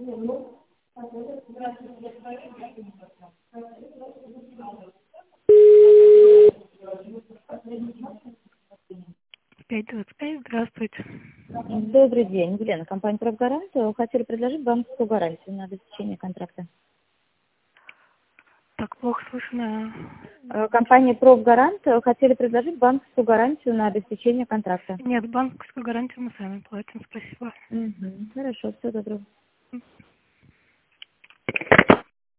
«525», здравствуйте. Добрый день, Елена, компания «Профгарант». Хотели предложить банковскую гарантию на обеспечение контракта. Так плохо слышно. Компания «Профгарант» хотели предложить банковскую гарантию на обеспечение контракта. Нет, банковскую гарантию мы сами платим, спасибо. Хорошо, всего доброго.